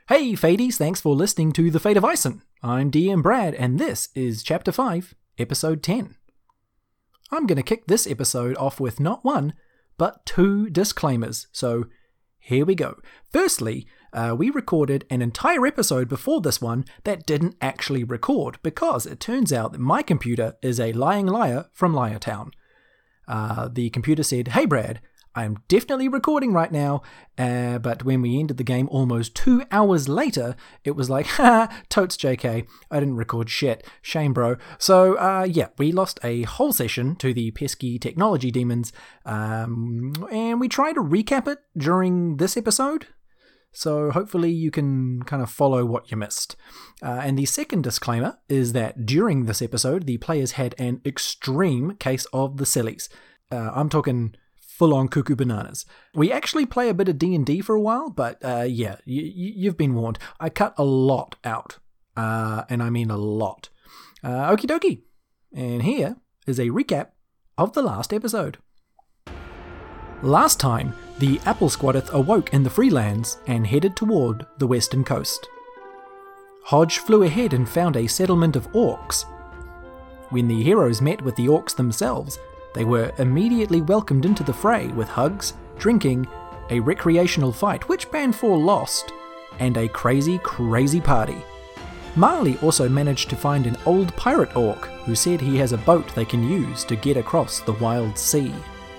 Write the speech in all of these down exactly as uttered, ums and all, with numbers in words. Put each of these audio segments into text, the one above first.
Hey Fadies, thanks for listening to The Fate of Ison. I'm D M Brad, and this is Chapter five, Episode ten. I'm going to kick this episode off with not one, but two disclaimers, so here we go. Firstly, uh, we recorded an entire episode before this one that didn't actually record, because it turns out that my computer is a lying liar from Liar Town. Uh, the computer said, "Hey Brad, I'm definitely recording right now," uh, but when we ended the game almost two hours later, it was like, ha, totes J K, I didn't record shit, shame bro. So uh, yeah, we lost a whole session to the pesky technology demons, um, and we tried to recap it during this episode, so hopefully you can kind of follow what you missed. Uh, and the second disclaimer is that during this episode, the players had an extreme case of the sillies. Uh, I'm talking full-on cuckoo bananas. We actually play a bit of D and D for a while, but uh, yeah, y- y- you've been warned. I cut a lot out, uh, and I mean a lot. Uh, okie dokie. And here is a recap of the last episode. Last time, the Apple Squadeth awoke in the Freelands and headed toward the western coast. Hodge flew ahead and found a settlement of orcs. When the heroes met with the orcs themselves, they were immediately welcomed into the fray with hugs, drinking, a recreational fight which Band four lost, and a crazy, crazy party. Marley also managed to find an old pirate orc who said he has a boat they can use to get across the wild sea.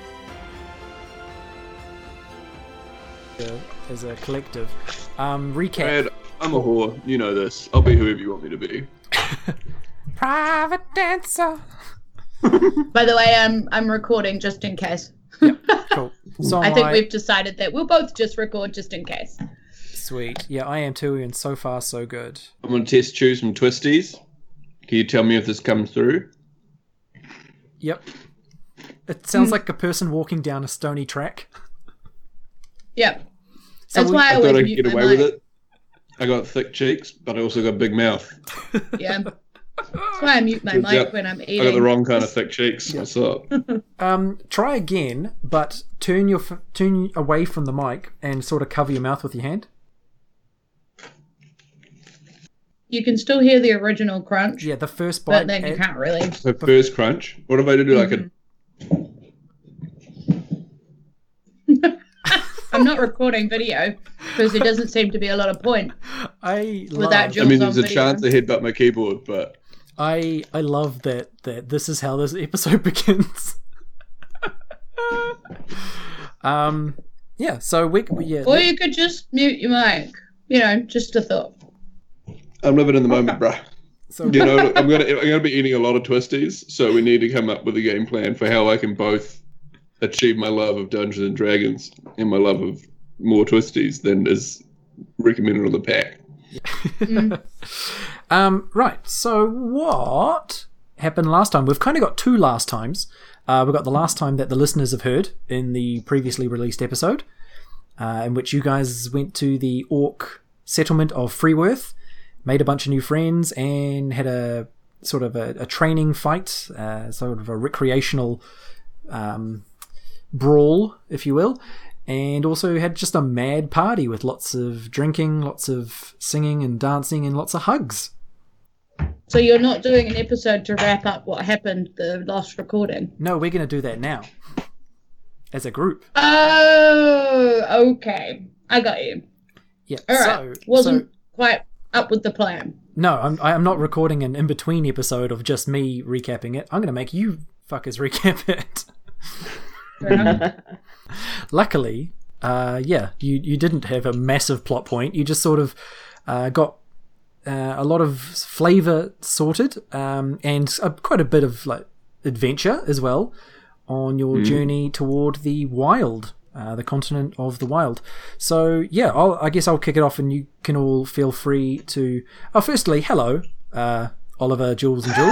As a collective. Um, recap. Brad, I'm a whore. You know this. I'll be whoever you want me to be. Private dancer. By the way, I'm I'm recording just in case. Yep, cool. So I think I... we've decided that we'll both just record just in case. Sweet. Yeah, I am too, and so far so good. I'm going to test you some twisties. Can you tell me if this comes through? Yep. It sounds mm. like a person walking down a stony track. Yep. So That's we... why I, I always thought I could mute get my away mic. with it. I got thick cheeks, but I also got a big mouth. Yeah. That's why I mute my Turns mic out when I'm eating. I got the wrong kind of thick cheeks. What's up? Um, try again, but turn your f- turn away from the mic and sort of cover your mouth with your hand. You can still hear the original crunch. Yeah, the first bite. But then you and... can't really. The first crunch. What if I do like mm-hmm. a... I'm not recording video because there doesn't seem to be a lot of point. I love... Without I mean, Jules there's on a video. chance I headbutt my keyboard, but... I I love that, that this is how this episode begins. um, yeah, so we... we yeah, Or you could just mute your mic. You know, just a thought. I'm living in the moment, bruh. So, You know, I'm gonna I'm gonna be eating a lot of twisties, so we need to come up with a game plan for how I can both achieve my love of Dungeons and Dragons and my love of more twisties than is recommended on the pack. Mm. um, right, so what happened last time? We've kind of got two last times. Uh, we've got the last time that the listeners have heard in the previously released episode, uh, in which you guys went to the orc settlement of Freeworth, made a bunch of new friends, and had a sort of a, a training fight, uh, sort of a recreational um, brawl, if you will, and also had just a mad party with lots of drinking, lots of singing and dancing, and lots of hugs. So you're not doing an episode to wrap up what happened the last recording? No, we're going to do that now, as a group. Oh, okay. I got you. Yeah. All right. So, Wasn't so, quite up with the plan. no, I'm I'm not recording an in-between episode of just me recapping it. I'm going to make you fuckers recap it. Fair enough. Luckily, uh, yeah, you, you didn't have a massive plot point. You just sort of uh, got uh, a lot of flavour sorted, um, and a, quite a bit of like adventure as well on your mm. journey toward the wild, uh, the continent of the wild. So yeah, I'll, I guess I'll kick it off, and you can all feel free to. Oh, firstly, hello, uh, Oliver, Jules, and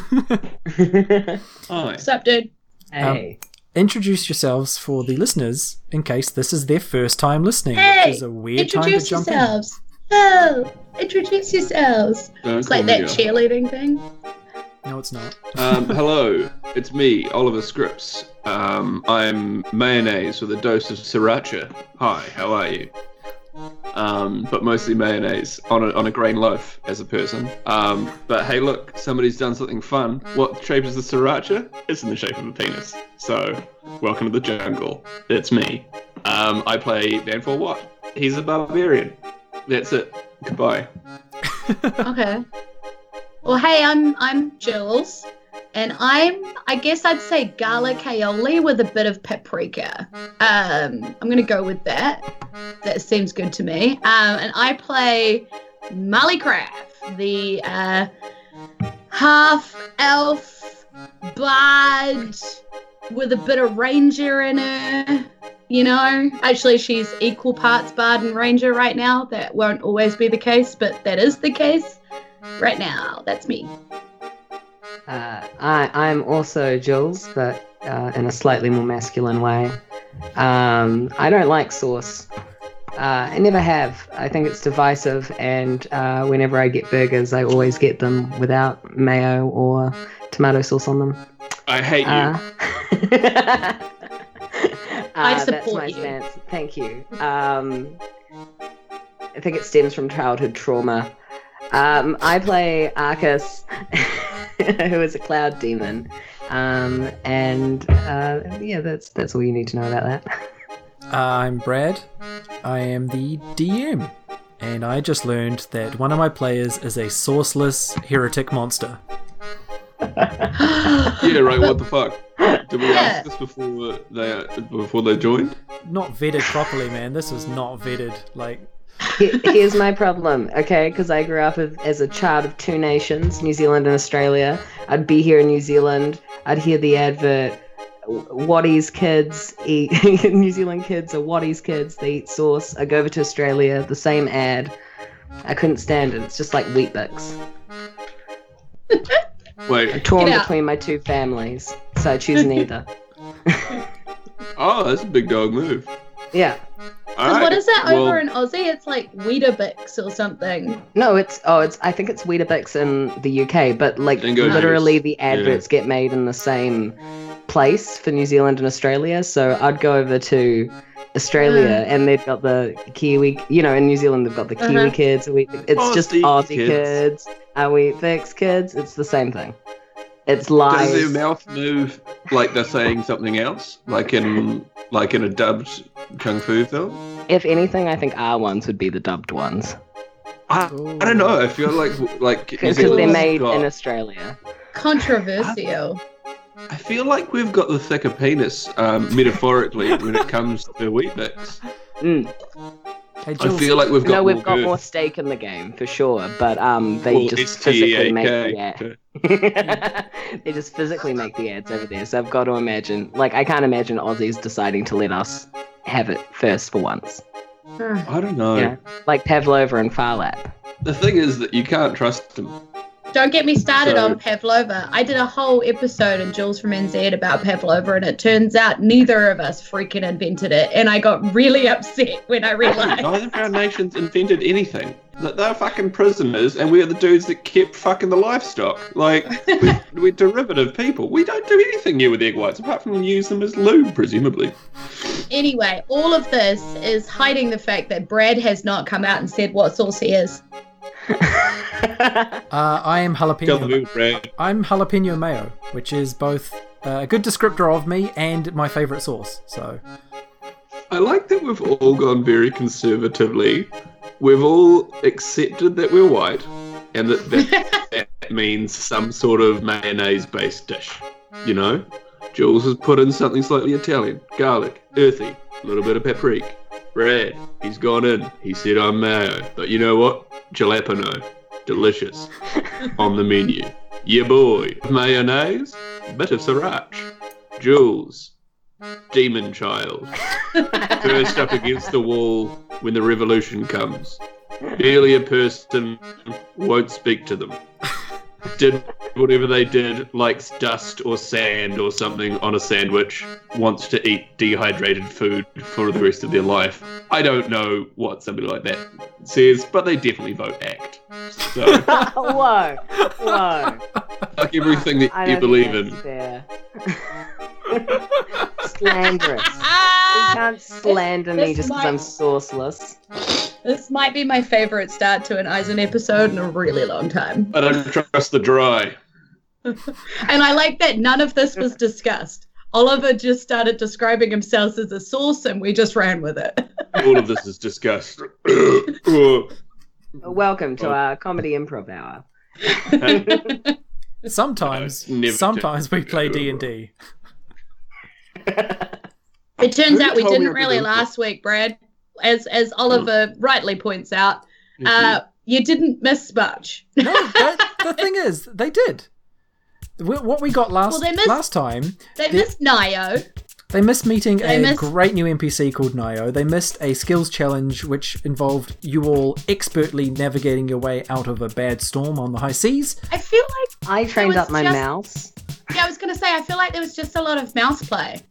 Jules. Hi. What's up, dude? Hey. Um, introduce yourselves for the listeners in case this is their first time listening, Hey, which is a weird time to introduce jump yourselves. Oh, introduce yourselves. Don't It's call like me that up. cheerleading thing. in. No, it's not. Um, hello, it's me, Oliver Scripps. Um, I'm mayonnaise with a dose of sriracha. Hi, how are you? um, but mostly mayonnaise on a, on a grain loaf as a person. Um, but hey, look, somebody's done something fun. What shape is the sriracha? It's in the shape of a penis. So, welcome to the jungle. It's me. Um, I play Vanfor Watt. He's a barbarian. That's it. Goodbye. Okay. Well, hey, I'm I'm Jules, and I'm I guess I'd say garlic aioli with a bit of paprika. Um, I'm gonna go with that. That seems good to me. Um, and I play Molly Craft, the uh, half elf bard with a bit of ranger in her. You know, actually, she's equal parts bard and ranger right now. That won't always be the case, but that is the case right now. That's me. Uh, I, I'm also Jules, but uh, in a slightly more masculine way. Um, I don't like sauce. Uh, I never have. I think it's divisive, and uh, whenever I get burgers, I always get them without mayo or tomato sauce on them. I hate you. Uh, I Uh, support that's my you. stance. Thank you. Um, I think it stems from childhood trauma. Um, I play Arcus, who is a cloud demon, um, and uh, yeah, that's that's all you need to know about that. I'm Brad. I am the D M, and I just learned that one of my players is a sourceless heretic monster. Yeah, right. What the fuck? Did we Yeah. ask this before they before they joined? Not vetted properly, man. This was not vetted. Like, Here- Here's my problem, okay? Because I grew up as, as a child of two nations, New Zealand and Australia. I'd be here in New Zealand. I'd hear the advert. Wattie's kids eat. New Zealand kids are Wattie's kids. They eat sauce. I go over to Australia. The same ad. I couldn't stand it. It's just like Weet-Bix. Wait. Torn Get out. between my two families, so I choose neither. Oh, that's a big dog move. Yeah. Alright, What is that well, over in Aussie? It's like Weetabix or something. No, it's oh, it's. I think it's Weetabix in the U K, but like Dingo literally juice. the adverts get made in the same place for New Zealand and Australia. So I'd go over to Australia Mm. and they've got the Kiwi. You know, in New Zealand they've got the Kiwi Uh-huh. kids. We, it's just Aussie Aussie kids. kids. Are we fix kids? It's the same thing. It's Does lies. their mouth move like they're saying something else, like in like in a dubbed kung fu film? If anything, I think our ones would be the dubbed ones I, I don't know. I feel like like New because they're Zealand's made got- in Australia. Controversial. I feel like we've got the thicker penis, um, metaphorically, when it comes to Weet-Bix. Mm. hey, I Jules, feel like we've got No, more we've got girth. more stake in the game for sure, but um, they Well, just S T physically A make K. the ad. They just physically make the ads over there. So I've got to imagine, like, I can't imagine Aussies deciding to let us have it first for once. I don't know. You know, like Pavlova and Farlap. The thing is that you can't trust them. Don't get me started So- on Pavlova. I did a whole episode in Jules from N Z about Pavlova, and it turns out neither of us freaking invented it. And I got really upset when I realized. Neither of our nations invented anything. That they're fucking prisoners, and we're the dudes that kept fucking the livestock. Like, we're, we're derivative people. We don't do anything here with egg whites apart from use them as lube, presumably. Anyway, all of this is hiding the fact that Brad has not come out and said what sauce he is. uh, I am Tell the jalapeno. mood, Brad. I'm jalapeno mayo, which is both uh, a good descriptor of me and my favourite sauce. So, I like that we've all gone very conservatively. We've all accepted that we're white, and that that, that means some sort of mayonnaise-based dish. You know? Jules has put in something slightly Italian. Garlic, earthy, a little bit of paprika. Brad, he's gone in. He said I'm mayo. But you know what? Jalapeno. Delicious. On the menu. Yeah, boy. Mayonnaise, bit of sriracha. Jules, demon child. First up against the wall when the revolution comes. Barely a person won't speak to them. Did whatever they did, likes dust or sand or something on a sandwich, wants to eat dehydrated food for the rest of their life. I don't know what somebody like that says, but they definitely vote ACT. So, Whoa, whoa. like everything that I you don't believe think in. that's fair. Slanderous. You can't slander me This just because might- I'm sauceless. This might be my favorite start to an Eisen episode in a really long time. I don't trust the dry. And I like that none of this was discussed. Oliver just started describing himself as a source and we just ran with it. All of this is discussed. Welcome to our comedy improv hour. Sometimes, No, never sometimes did. we play D and D. It turns Who out we told me didn't I really didn't? last week, Brad. As as Oliver rightly points out, uh, you didn't miss much. No, that, the thing is, they did. Wh- What we got last Well, they missed- last time, They the- missed Nio. they missed meeting They a missed- great new N P C called Nio. They missed a skills challenge which involved you all expertly navigating your way out of a bad storm on the high seas. I feel like, I trained was up my just- mouse. yeah, I was going to say, I feel like there was just a lot of mouse play.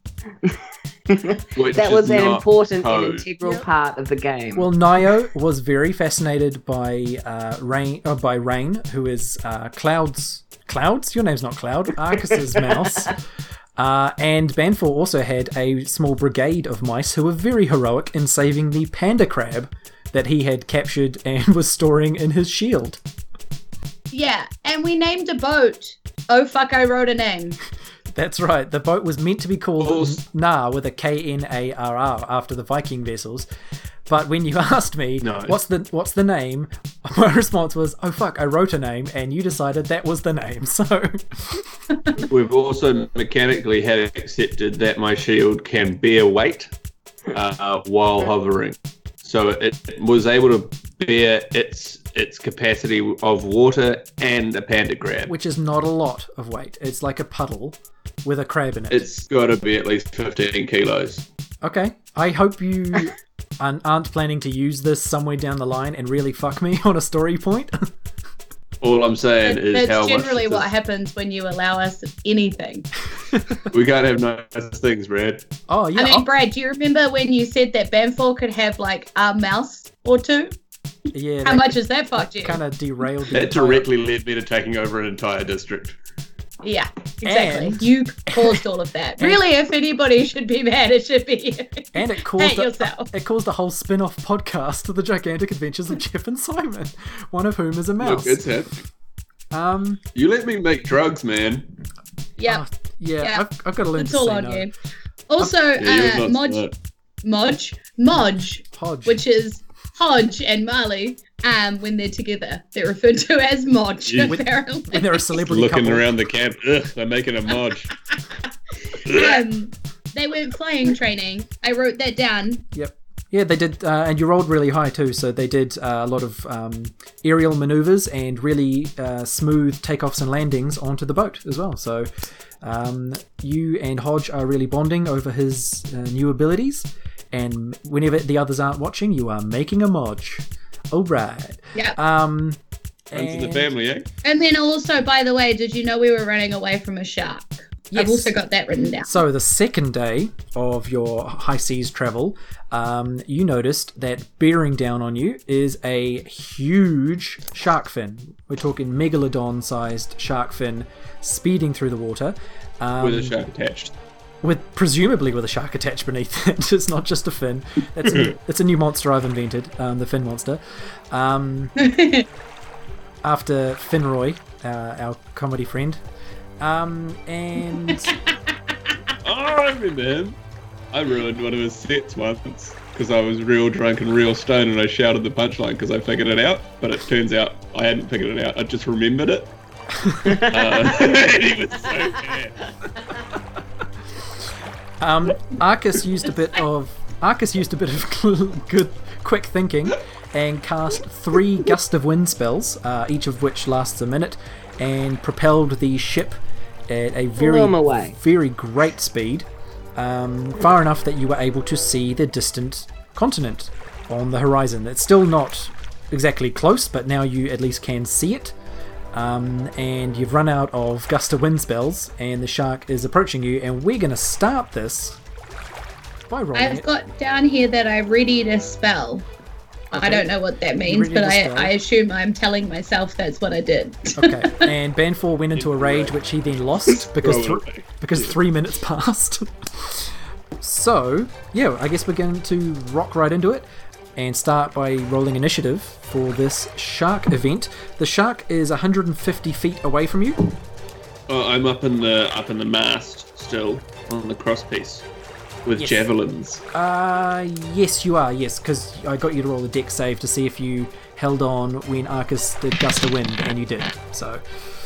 Which That is was an not important and code. integral Yep. part of the game. Well, Nio was very fascinated by uh, Rain, uh, by Rain, who is uh, Cloud's. Clouds? Your name's not Cloud. Arcus's mouse. Uh, and Banfor also had a small brigade of mice who were very heroic in saving the panda crab that he had captured and was storing in his shield. Yeah, and we named a boat. Oh fuck, I wrote a name. That's right. The boat was meant to be called Balls. Nar with a K N A R R after the Viking vessels. But when you asked me Nice. what's the what's the name, my response was, "Oh fuck, I wrote a name," and you decided that was the name. So We've also mechanically had accepted that my shield can bear weight uh, while hovering. So it, it was able to bear its its capacity of water and a panda crab. which is not a lot of weight. It's like a puddle with a crab in it. It's got to be at least fifteen kilos. Okay. I hope you aren't aren't planning to use this somewhere down the line and really fuck me on a story point. All I'm saying That- is That's how generally much what happens when you allow us anything. we can't have nice things, Brad. Oh yeah. I mean, oh, Brad, do you remember when you said that Banfor could have like a mouse or two? yeah. How much has that fucked you? kind of derailed the That entire- directly led me to taking over an entire district. Yeah, exactly. And- You caused all of that. Really, if anybody should be mad, it should be you. And it caused Hate a, yourself. it caused a whole spin-off podcast, The Gigantic Adventures of Jeff and Simon, one of whom is a mouse. Look, it's happening. um, You let me make drugs, man. Yeah, oh, yeah, Yeah. I've, I've got to learn it's to all say on no. you. Also, Yeah, you're uh, not Modge, smart. Modge, Modge, Hodge. which is Hodge and Marley, um, when they're together, they're referred to as Modge, Yeah. apparently. when they're a celebrity Looking couple. around the camp, ugh, they're making a mod. um, they went flying training. I wrote that down. Yep. Yeah, they did, uh, and you rolled really high too. So they did uh, a lot of um, aerial maneuvers and really uh, smooth takeoffs and landings onto the boat as well. So um, you and Hodge are really bonding over his uh, new abilities. And whenever the others aren't watching, you are making a Modge. Oh, right. Yeah. Um, Runs in the and- family, eh? And then also, by the way, did you know we were running away from a shark? Yes. I've also got that written down. So the second day of your high seas travel, um, you noticed that bearing down on you is a huge shark fin. We're talking megalodon-sized shark fin speeding through the water. Um, With a shark attached. with presumably with a shark attached beneath it. It's not just a fin. It's a, it's a new monster I've invented, um, the fin monster. Um, after Finroy, uh, our comedy friend. Um, and Oh, I remember him. I ruined one of his sets once because I was real drunk and real stoned and I shouted the punchline because I figured it out. But it turns out I hadn't figured it out. I just remembered it. uh, and he was so mad. um, Arcus used a bit of Arcus used a bit of good quick thinking and cast three gust of wind spells, uh, each of which lasts a minute, and propelled the ship at a very, them away. very great speed, um, far enough that you were able to see the distant continent on the horizon. It's still not exactly close, but now you at least can see it. Um, and you've run out of gust of wind spells, and the shark is approaching you, and we're going to start this by rolling I've it. got down here that I readied a spell. I Okay. don't know what that means, readied but a I, spell. I assume I'm telling myself that's what I did. Okay, and Banfor went into a rage, which he then lost because Throw it thr- away. because three minutes passed. So, yeah, I guess we're going to rock right into it. and start by rolling initiative for this shark event. The shark is one hundred fifty feet away from you. Oh, I'm up in the up in the mast still on the crosspiece with Yes. javelins. Uh, yes, you are, yes, because I got you to roll a dex save to see if you held on when Arcus did Gust of Wind, and you did. So,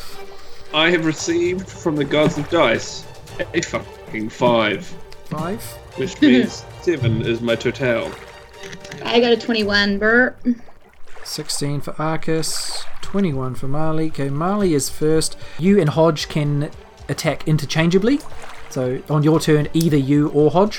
I have received from the gods of dice a fucking five, five. which means seven is my total. I got a twenty-one, Bert. sixteen for Arcus, twenty-one for Marley. Okay, Marley is first. You and Hodge can attack interchangeably. So on your turn, either you or Hodge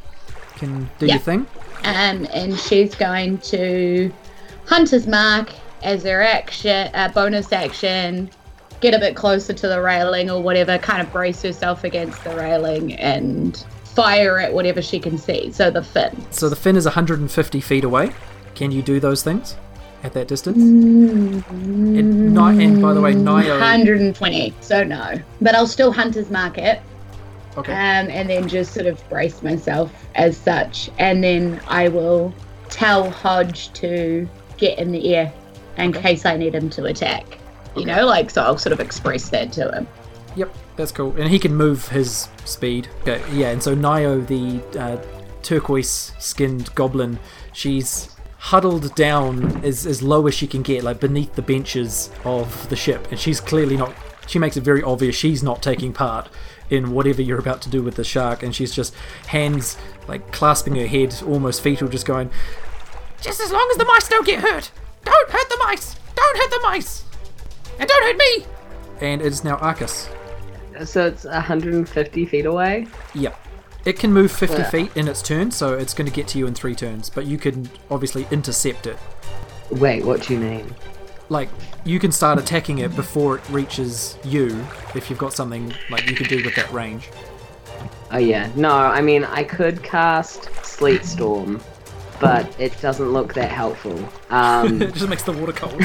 can do Yeah. your thing. Um, and she's going to Hunter's Mark as her action, uh, bonus action, get a bit closer to the railing or whatever, kind of brace herself against the railing and fire at whatever she can see. So the fin. So the fin is one hundred fifty feet away. Can you do those things at that distance? Mm, And, Ni- and by the way, Nio... one hundred twenty, so no. But I'll still Hunter's Mark it. Okay. Um, and then just sort of brace myself as such. And then I will tell Hodge to get in the air in case I need him to attack. You know, like, so I'll sort of express that to him. Yep, that's cool. And he can move his speed. Okay, yeah, and so Nio, the uh, turquoise-skinned goblin, she's huddled down as, as low as she can get, like beneath the benches of the ship. And she's clearly not... She makes it very obvious she's not taking part in whatever you're about to do with the shark. And she's just hands, like, clasping her head, almost fetal, just going, "Just as long as the mice don't get hurt! Don't hurt the mice! Don't hurt the mice! And don't hurt me!" And it is now Arcus. So it's one hundred fifty feet away? Yep. It can move fifty Yeah. feet in its turn, so it's going to get to you in three turns, but you can obviously intercept it. Wait, what do you mean? Like, you can start attacking it before it reaches you, if you've got something like you could do with that range. Oh yeah, no, I mean, I could cast Sleet Storm, but it doesn't look that helpful. Um, It just makes the water cold.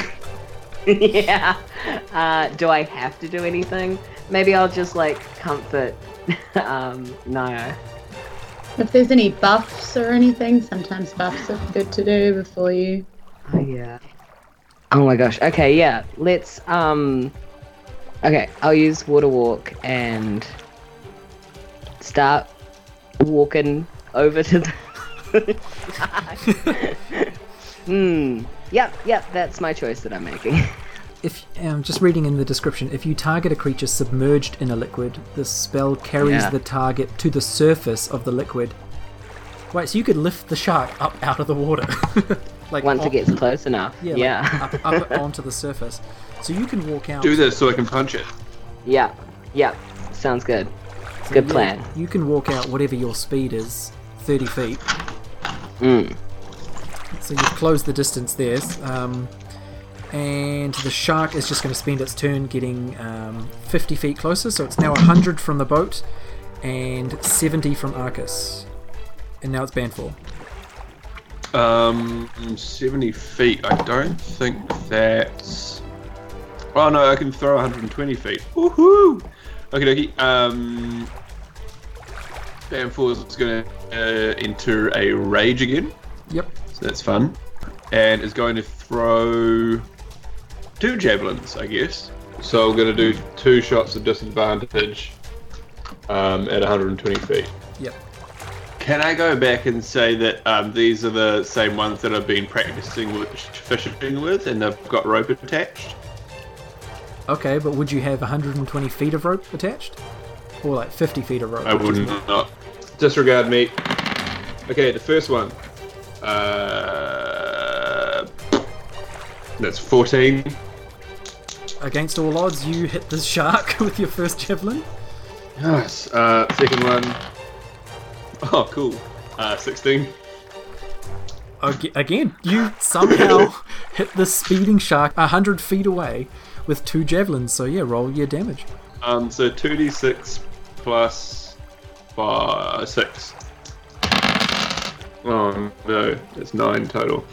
yeah. Uh, do I have to do anything? Maybe I'll just, like, comfort, um, no. If there's any buffs or anything, sometimes buffs are good to do before you. Oh yeah. Oh my gosh, okay, yeah, let's, um, okay, I'll use Water Walk and start walking over to the... Hmm. Yep, yep, that's my choice that I'm making. If um, just reading in the description, if you target a creature submerged in a liquid, the spell carries Yeah. the target to the surface of the liquid. Right, so you could lift the shark up out of the water. like Once on- it gets close enough. Yeah, Yeah. like up, up onto the surface. So you can walk out. Do this so I can punch it. Yeah, yeah, sounds good. So, Good yeah, plan. You can walk out whatever your speed is, thirty feet. Mm. So you've closed the distance there. Um, and the shark is just going to spend its turn getting um, fifty feet closer. So it's now one hundred from the boat and seventy from Arcus. And now it's Banfall. Um, seventy feet. I don't think that's. Oh no, I can throw one hundred twenty feet. Woohoo! Okay, dokie. Um, Banfall is going to uh, enter a rage again, Yep. so that's fun, and is going to throw two javelins, I guess. So I'm going to do two shots of disadvantage um, at one hundred twenty feet. Yep. Can I go back and say that um, these are the same ones that I've been practicing with fishing with, and they've got rope attached? Okay, but would you have one hundred twenty feet of rope attached? Or like fifty feet of rope? I which is wouldn't more- not. Disregard me. Okay, the first one. Uh, that's fourteen. Against all odds, you hit the shark with your first javelin. Yes. Uh, second one. Oh, cool. Uh, sixteen. Ag- Again, you somehow hit the speeding shark one hundred feet away with two javelins. So yeah, roll your damage. Um, so two d six plus five, six. Oh no, it's nine total.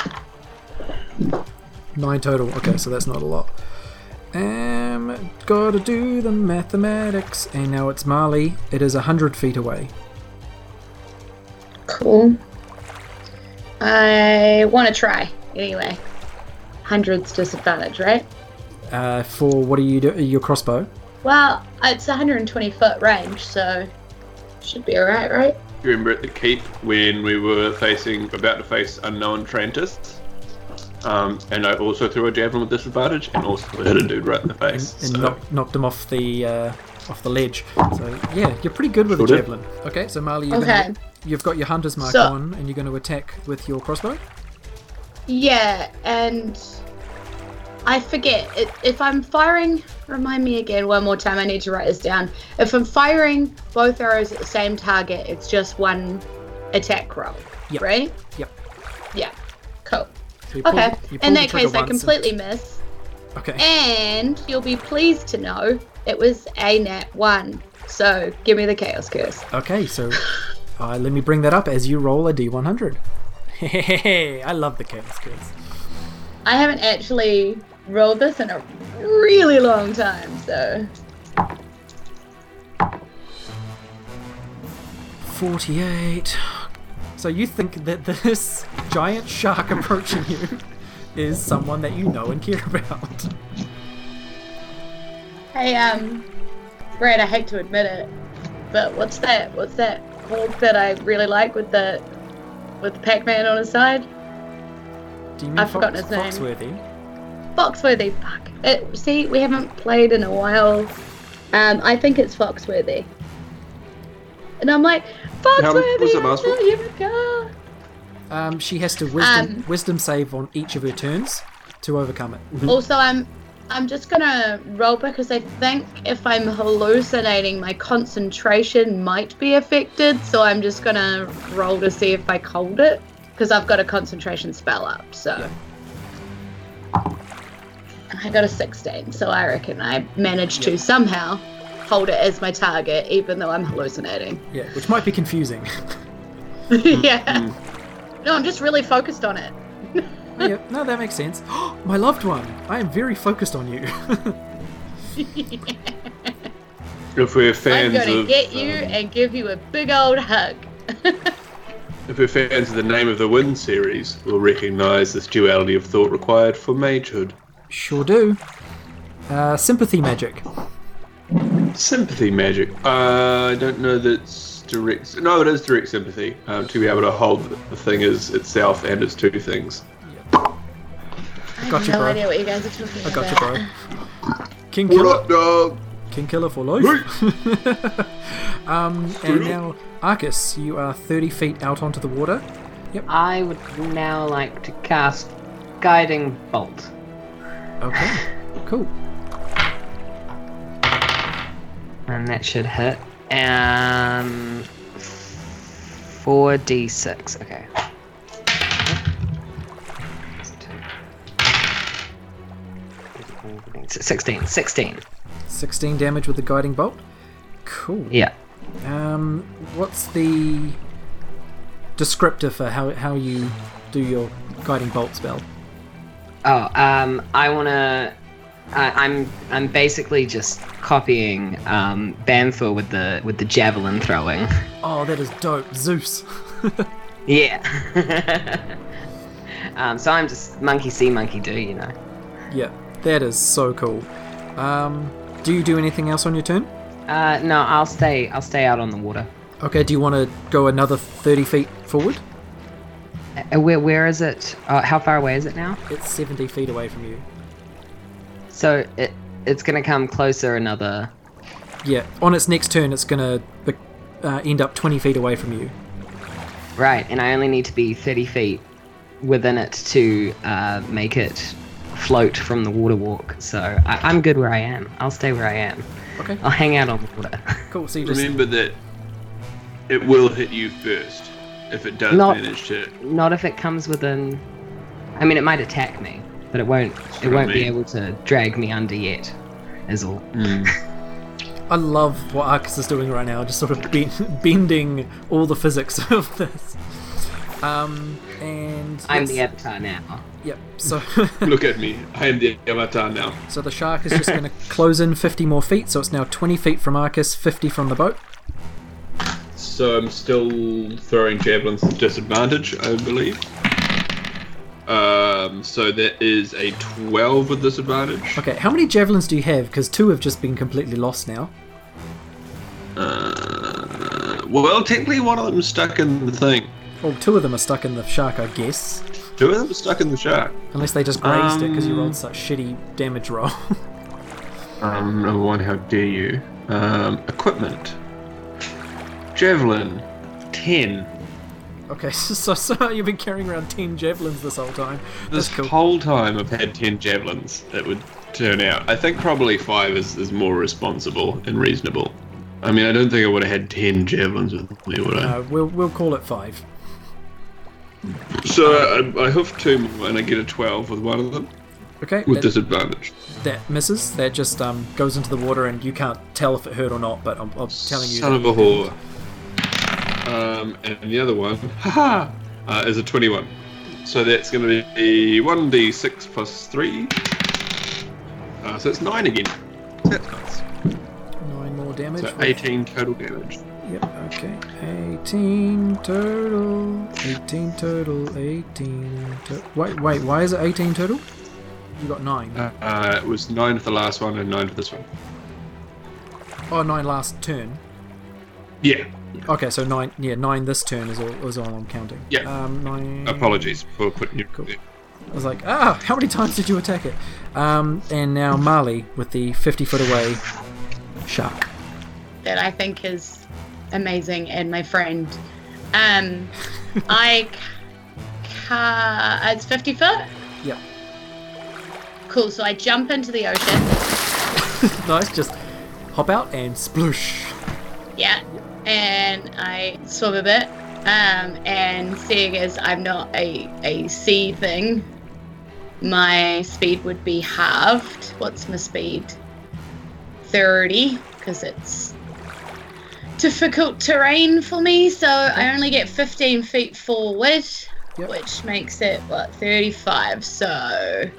Nine total. Okay, so that's not a lot. Um, gotta do the mathematics. And now it's Marley. It is one hundred feet away. Cool. I want to try anyway. Hundreds disadvantage, right? Uh, for what do you do? Your crossbow? Well, it's one hundred twenty foot range, so should be alright, right? You remember at the keep when we were facing, about to face unknown Trantists? Um, and I also threw a javelin with disadvantage, and also hit a dude right in the face. And, and so. knocked, knocked him off the uh, off the ledge. So yeah, you're pretty good with Sure the did. javelin. Okay, so Marley, you're Okay. gonna, you've got your hunter's mark So- on, and you're going to attack with your crossbow. Yeah, and I forget i- if I'm firing. Remind me again one more time. I need to write this down. If I'm firing both arrows at the same target, it's just one attack roll, Yep. right? Yep. Yeah. Cool. So you pull- Okay. you pull In the that trigger case, I once completely and- miss, Okay. and you'll be pleased to know it was a nat one. So give me the chaos curse. Okay, so uh, let me bring that up as you roll a d one hundred. Hey, I love the chaos curse. I haven't actually rolled this in a really long time, so forty-eight. So you think that this giant shark approaching you is someone that you know and care about? hey, um, Brad, I hate to admit it, but what's that? What's that hawk that I really like with the with the Pac-Man on his side? Do you mean I've forgotten Fox, his name. Foxworthy? Foxworthy. Fuck. It, see, we haven't played in a while. Um, I think it's Foxworthy. And I'm like, Foxworthy, what's the I last saw one? you in the car. Um, she has to wisdom Um, wisdom save on each of her turns to overcome it. Also, I'm I'm just gonna roll because I think if I'm hallucinating, my concentration might be affected. So I'm just gonna roll to see if I hold it because I've got a concentration spell up. So I got a sixteen. So I reckon I managed to somehow hold it as my target, even though I'm hallucinating. Yeah, which might be confusing. yeah. No, I'm just really focused on it. Oh, yeah, no, that makes sense. My loved one, I am very focused on you. If we're I'm fans gonna of, get you um, and give you a big old hug. if we're fans of the Name of the Wind series, we'll recognise this duality of thought required for magehood. Sure do. Uh, sympathy magic. Sympathy magic. Uh, I don't know that's direct. No, it is direct sympathy. Um, to be able to hold the thing as itself and its two things. I Got have you, no bro. idea what you guys are talking I about. got you, bro. King What Killer. up, dog? King Killer for life. um, and now, Arcus, you are thirty feet out onto the water. I would now like to cast Guiding Bolt. Okay, cool. And that should hit. And four d six. Okay. sixteen. sixteen. sixteen damage with the guiding bolt. Cool. Yeah. Um, what's the descriptor for how, how you do your guiding bolt spell? Oh, um, I wanna. I, I'm I'm basically just copying um, Banther with the with the javelin throwing. Oh, that is dope. Zeus. Yeah. um, so I'm just monkey see, monkey do, you know. Yeah, that is so cool. Um, do you do anything else on your turn? Uh, no, I'll stay. I'll stay out on the water. Okay, do you want to go another thirty feet forward? Uh, where where is it? Uh, how far away is it now? It's seventy feet away from you. So it it's gonna come closer another. Yeah, on its next turn, it's going to uh, end up twenty feet away from you. Right, and I only need to be thirty feet within it to uh, make it float from the water walk. So I, I'm good where I am. I'll stay where I am. Okay, I'll hang out on the water. cool. So you just Remember that it will hit you first if it does Not- manage to. Not if it comes within. I mean, it might attack me, but it won't. It what I won't be mean. able to drag me under yet. Is all. I love what Arcus is doing right now, just sort of ben- bending all the physics of this. Um, and I'm yes, the avatar now. Yep. So, Look at me. I am the avatar now. so the shark is just going to close in fifty more feet. So it's now twenty feet from Arcus, fifty from the boat. So I'm still throwing javelins at disadvantage, I believe. Um, so that is a twelve with disadvantage. Okay, how many javelins do you have? Because two have just been completely lost now. Uh, well, technically one of them is stuck in the thing. Well, two of them are stuck in the shark, I guess. Two of them are stuck in the shark. Unless they just grazed it because you Um, rolled such shitty damage roll. Um, number one, how dare you? Um, equipment. Javelin. ten. Okay, so, so you've been carrying around ten javelins this whole time. This That's cool. whole time I've had ten javelins, it would turn out. I think probably five is, is more responsible and reasonable. I mean, I don't think I would have had ten javelins with me, would I? Uh, we'll we'll call it five. So I, I hoof two more and I get a twelve with one of them, Okay, with that, disadvantage. that misses. That just um, goes into the water, and you can't tell if it hurt or not. But I'm, I'm telling you, Son that of a it didn't. whore. Um, and the other one, haha, uh, is a twenty-one. So that's going to be one d six plus three. Uh, so it's nine again. That's nice. Nine more damage. So with- eighteen total damage. Yep. Okay. Eighteen total. Eighteen total. Eighteen. To- wait, wait. Why is it eighteen total? You got nine. Uh, uh, it was nine for the last one and nine for this one. Oh, nine last turn. Yeah. Okay, so nine. Yeah, nine this turn is all is all I'm counting. Yeah. Um, nine. Apologies for putting you. Cool. I was like, ah, how many times did you attack it? Um, and now Marley with the fifty foot away shark. That I think is amazing and my friend. Um, I ca- it's fifty foot. Yep. Cool. So I jump into the ocean. Nice, just hop out and sploosh. Yeah. And I swim a bit. Um, and seeing as I'm not a, a sea thing, my speed would be halved. What's my speed? thirty, because it's difficult terrain for me, so I only get fifteen feet forward, Yep. which makes it, what, thirty-five, so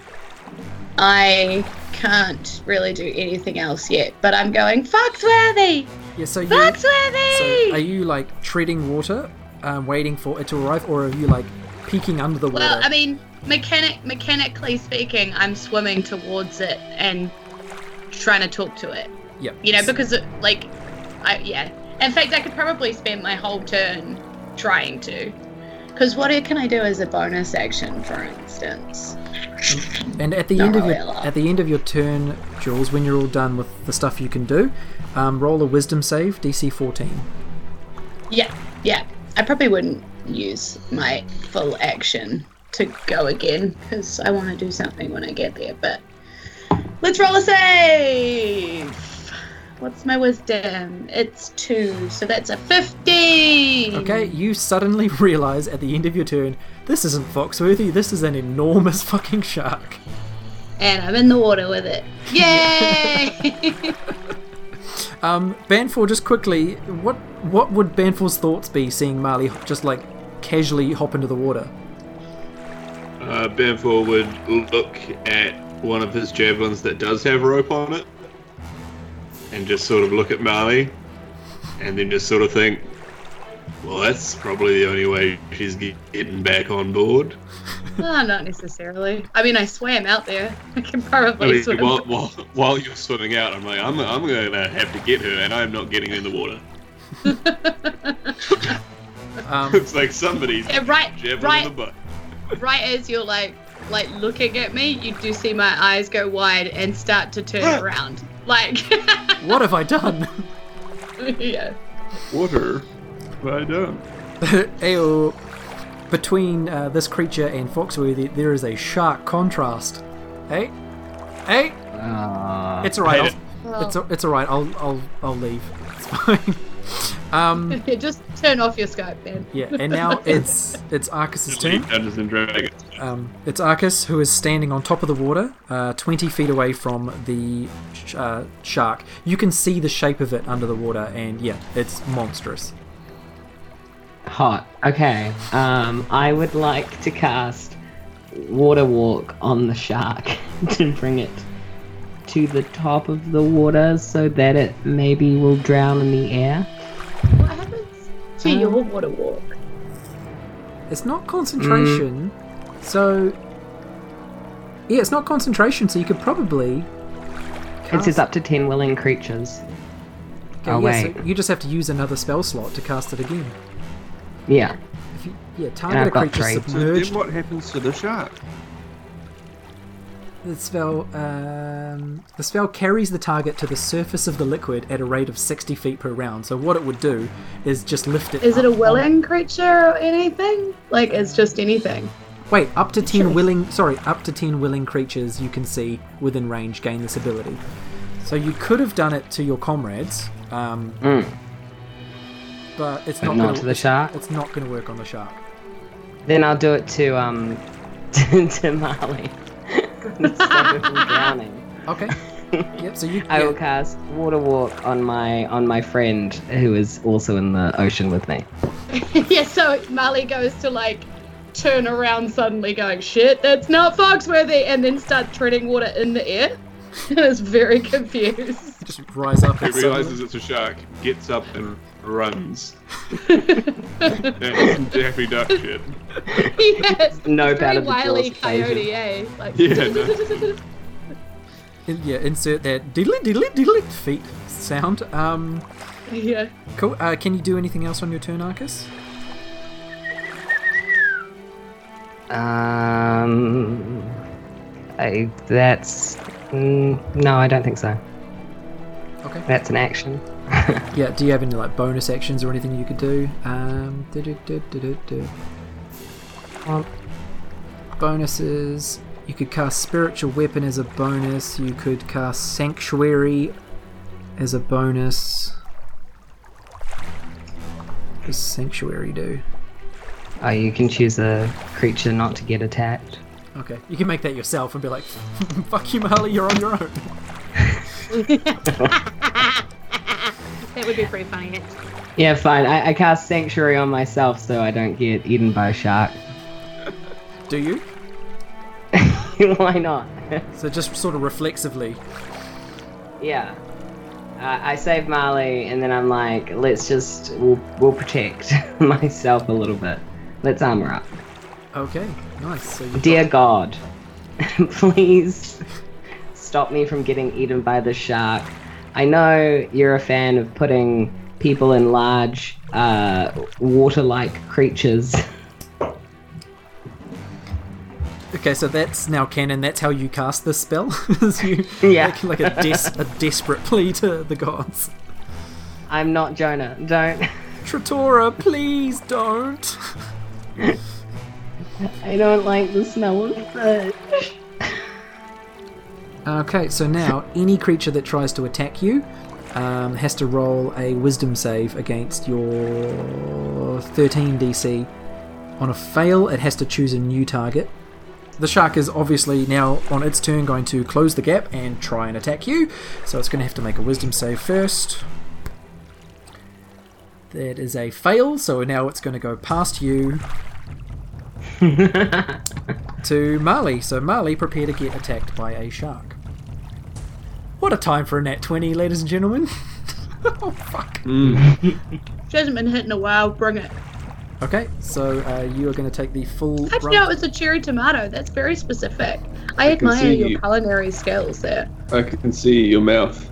I can't really do anything else yet, but I'm going, Foxworthy! Yeah, so you. Foxworthy! So are you like treading water, um, waiting for it to arrive, or are you like peeking under the water? Well, I mean, mechanic mechanically speaking, I'm swimming towards it and trying to talk to it. Yep. You know, because it, like, I yeah. In fact, I could probably spend my whole turn trying to. Because what can I do as a bonus action, for instance? And at the Not end of really your a lot. at the end of your turn, Jules, when you're all done with the stuff you can do, um, roll a Wisdom save, D C fourteen. Yeah, yeah. I probably wouldn't use my full action to go again because I want to do something when I get there. But let's roll a save. What's my wisdom? It's two, so that's a fifteen. Okay, you suddenly realise at the end of your turn, this isn't Foxworthy, this is an enormous fucking shark. And I'm in the water with it. Yay! Um, Banfor, just quickly, what what would Banfor's thoughts be seeing Marley just like casually hop into the water? Uh, Banfor would look at one of his javelins that does have rope on it, and just sort of look at Marley, and then just sort of think, well, that's probably the only way she's get- getting back on board. No, not necessarily. I mean, I swam out there. I can probably I mean, swim. while, while, while you're swimming out, I'm like, I'm, I'm going to have to get her, and I'm not getting in the water. Um, It's like somebody's Yeah, right, javelin right, in the butt. right as you're like, like looking at me, you do see my eyes go wide and start to turn around. Like, what have I done? yeah. Water. Have I done? Ayo. Between uh, this creature and Foxworthy, there is a shark contrast. Hey, hey, Uh, it's alright. hate I'll- Well, It's it's alright. I'll I'll I'll leave. It's fine. Um, just turn off your Skype, man. yeah, and now it's it's Arcus's turn. Dungeons and Dragons. Um, it's Arcus who is standing on top of the water, uh, twenty feet away from the sh- uh, shark. You can see the shape of it under the water, and yeah, it's monstrous. Hot. Okay. Um, I would like to cast Water Walk on the shark to bring it to the top of the water so that it maybe will drown in the air. What happens to your water walk? It's not concentration. So, yeah, it's not concentration, so you could probably. It says up to ten willing creatures. Okay, oh, yeah, wait. so you just have to use another spell slot to cast it again. Yeah. If you, yeah, target I've a got creature three. So then submerged. what happens to the shark? The spell, um, the spell carries the target to the surface of the liquid at a rate of sixty feet per round. So what it would do is just lift it. Is it a up on- willing creature or anything? Like, it's just anything. Wait, up to ten Sure. willing. Sorry, up to ten willing creatures you can see within range gain this ability. So you could have done it to your comrades, um, Mm. but it's But not. not gonna, to the shark. It's not going to work on the shark. Then I'll do it to um to, to Marley. Stop her from drowning. Okay. Yep. So you. I will yeah, cast Water Walk on my on my friend who is also in the ocean with me. Yeah, so Marley goes to, like, turn around suddenly going, shit, that's not Foxworthy, and then start treading water in the air. And is very confused. just rise up. He and suddenly- realizes it's a shark, gets up and runs. That's Daffy Duck shit. Yes. No Very part of the wily Jaws coyote, eh? Like, Yeah, no. In- yeah, insert that diddly diddly diddly feet sound. Um, yeah. cool. Uh, can you do anything else on your turn, Arcus? Um, I that's mm, no, I don't think so. Okay. That's an action. Yeah. Do you have any like bonus actions or anything you could do? Um, do do do do do do. Um, Bonuses. You could cast Spiritual Weapon as a bonus. You could cast Sanctuary as a bonus. What does Sanctuary do? oh, you can choose a creature not to get attacked. Okay, you can make that yourself and be like, "Fuck you, Marley, you're on your own." That would be pretty funny, actually. Yeah, fine. I, I cast Sanctuary on myself so I don't get eaten by a shark. Do you? Why not? So just sort of reflexively. Yeah. Uh, I save Marley, and then I'm like, let's just we'll we'll protect myself a little bit. Let's armor up. Okay, nice. So you Dear God, please stop me from getting eaten by the shark. I know you're a fan of putting people in large, uh, water-like creatures. Okay, so that's now canon. That's how you cast this spell. Is you Yeah. like, like a, des- a desperate plea to the gods. I'm not Jonah. Don't. Trattora, please don't. I don't like the smell of fish. Okay, so now any creature that tries to attack you um, has to roll a Wisdom save against your thirteen D C. On a fail, it has to choose a new target. The shark is obviously now on its turn going to close the gap and try and attack you, so it's going to have to make a Wisdom save first. That is a fail, so now it's going to go past you to Marley. So Marley, prepare to get attacked by a shark. What a time for a nat twenty, ladies and gentlemen. Oh, fuck. She hasn't been hit in a while, bring it. Okay, so uh, you are going to take the full... How'd you run- know it was a cherry tomato? That's very specific. I, I can admire see your you. culinary skills there. I can see your mouth.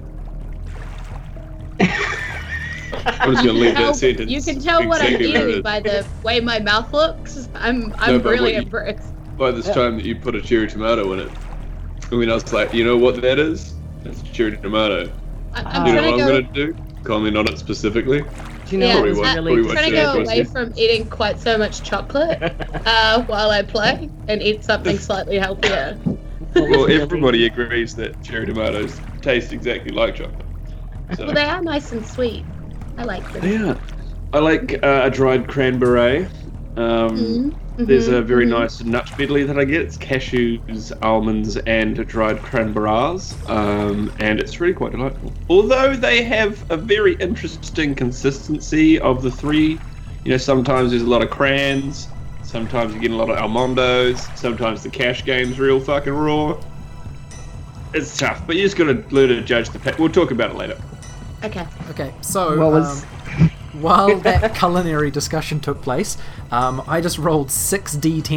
I'm just gonna leave Tell- that sentence. you can tell what I'm exactly where it eating is. by the way my mouth looks. I'm I'm No, but really what you- impressed. By this time that you put a cherry tomato in it, I mean, I was like, you know what that is? It's a cherry tomato. I, I'm You know trying what to I'm go. gonna do? Comment on it specifically. Do you know Yeah, what Probably was won't- uh, probably really won't trying to say go it, away was from eating quite so much chocolate uh, while I play and eat something slightly healthier. Well, everybody agrees that cherry tomatoes taste exactly like chocolate. So. Well, they are nice and sweet. I like them. Yeah. I like uh, a dried cranberry. Um, Mhm, There's mhm, a very mhm. nice nut medley that I get. It's cashews, almonds, and dried cranberries, um, and it's really quite delightful. Although they have a very interesting consistency of the three. You know, sometimes there's a lot of crans, sometimes you get a lot of almondos, sometimes the cash game's real fucking raw. It's tough, but you just gotta learn to judge the pack. We'll talk about it later. Okay. Okay, so What was- um, while that culinary discussion took place, um, I just rolled six d ten,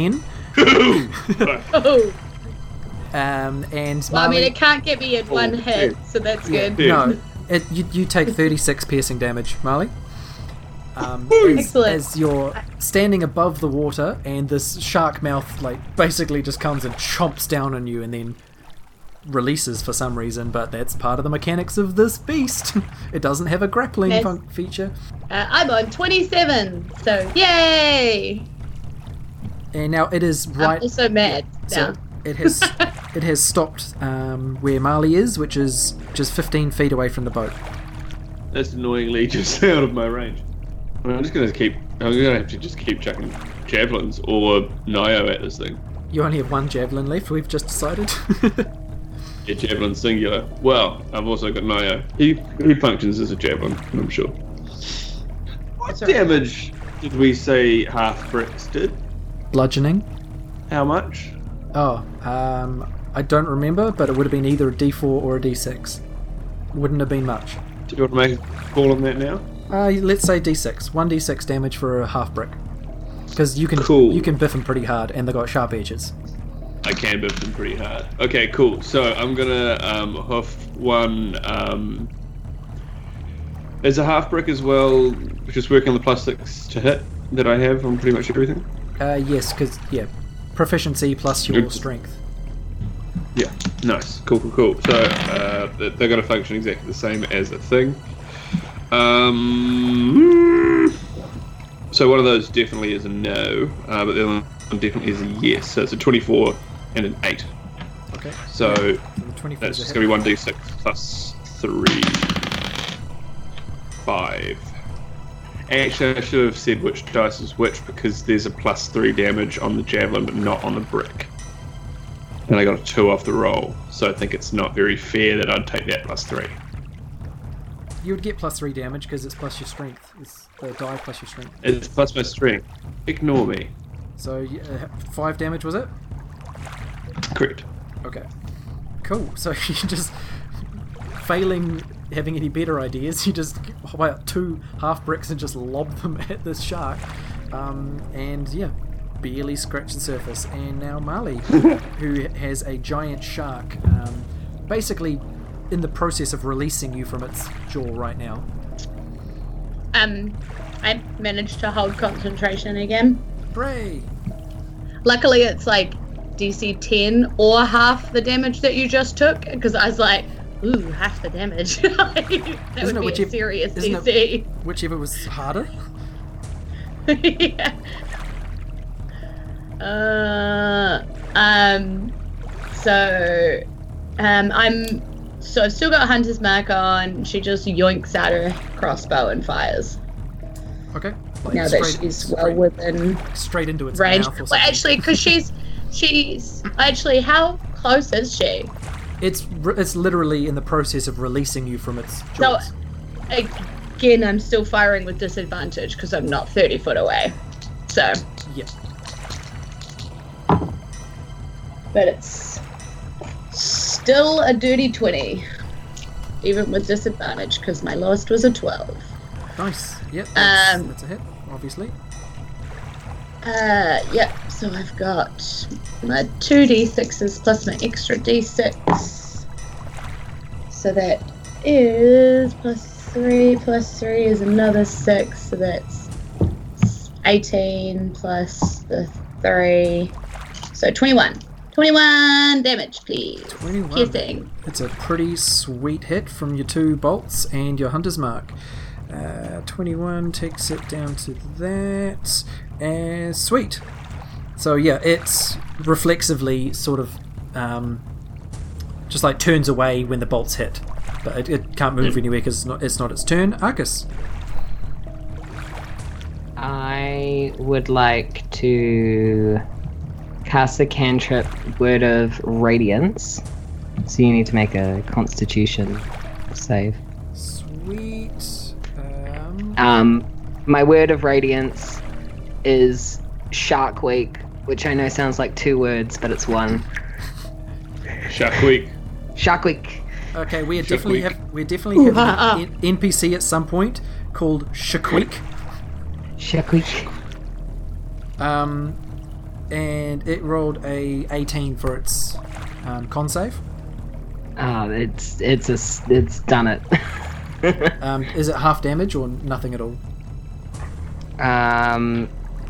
Oh. Um, and Well, I mean, Marley- it can't get me in Oh, one hit, yeah. so that's Yeah. good. Yeah. no, it, you, you take thirty-six piercing damage, Marley. Um, as, Excellent. as you're standing above the water, and this shark mouth, like, basically just comes and chomps down on you, and then releases for some reason. But that's part of the mechanics of this beast. It doesn't have a grappling Yes. fun- feature. Uh, I'm on twenty-seven, so yay! And now it is I'm right. also mad So now. it has it has stopped um, where Marley is, which is just fifteen feet away from the boat. That's annoyingly just out of my range. I'm just gonna keep. I'm gonna have to just keep chucking javelins or Nio at this thing. You only have one javelin left. We've just decided. Yeah, javelin singular. Well, I've also got Nio. He he functions as a javelin, I'm sure. What That's all right. damage did we say half bricks did? Bludgeoning. How much? Oh, um, I don't remember, but it would have been either a D four or a D six. Wouldn't have been much. Do you want to make a call on that now? Uh, let's say D six. One D six damage for a half brick. Because you can Cool. you can biff them pretty hard, and they got sharp edges. I can biff them pretty hard. Okay, cool. So I'm gonna um, hoof one. Um, there's a half brick as well, just working on the plus six to hit that I have on pretty much everything. Uh, yes, because yeah, proficiency plus your Good. strength. Yeah, nice. Cool, cool, cool. So uh, they- they're going to function exactly the same as a thing. Um, so one of those definitely is a no, uh, but the other one definitely is a yes. So it's a twenty-four and an eight. Okay. So So the twenty-four that's is a just hit. going to be one d six plus three. Five. Actually, I should have said which dice is which because there's a plus three damage on the javelin but not on the brick. And I got a two off the roll, so I think it's not very fair that I'd take that plus three. You would get plus three damage because it's plus your strength. It's the die plus your strength. It's plus my strength. Ignore me. So uh, five damage was it? Correct. Okay. Cool. So you just failing having any better ideas, you just whip out two half bricks and just lob them at this shark. Um, and yeah, barely scratch the surface. And now Marley, who has a giant shark, um, basically in the process of releasing you from its jaw right now. Um, I managed to hold concentration again. Hooray! Luckily, it's like D C ten or half the damage that you just took, because I was like, ooh, half the damage. Like, that Isn't would it be whichever- a serious isn't D C. Whichever was harder. Yeah. Uh, um, so, um, I'm, so I've still got Hunter's Mark on. She just yoinks out her crossbow and fires. Okay. Like Now that straight- she's well straight, within straight into its range. mouth or Well, something. actually, because she's, she's, actually, how close is she? It's r- it's literally in the process of releasing you from its So, jaws. again, I'm still firing with disadvantage because I'm not thirty foot away. So, Yeah. but it's still a dirty twenty, even with disadvantage because my lowest was a twelve. Nice. Yep. That's, Um, that's a hit, obviously. Uh, yep. So I've got my two d sixes plus my extra d six. So that is plus three. Plus three is another six. So that's eighteen plus the three. So twenty-one. twenty-one damage, please. twenty-one. Piercing. It's a pretty sweet hit from your two bolts and your hunter's mark. Uh, twenty-one takes it down to that. And sweet. So yeah, it's reflexively sort of um, just like turns away when the bolts hit, but it, it can't move anywhere because it's not, it's not its turn. Arcus. I would like to cast a cantrip, Word of Radiance. So you need to make a Constitution save. Sweet. Um, Um, my Word of Radiance is Shark Week, which I know sounds like two words, but it's one. Shark Week. Shark Week. okay, we Shark definitely Week. have we definitely have Ooh-ha-ha. an N- NPC at some point called Shaquik. Shark Week. Um, and it rolled a eighteen for its um, con save. Oh, it's it's a s- it's done it. Um, is it half damage or nothing at all? um,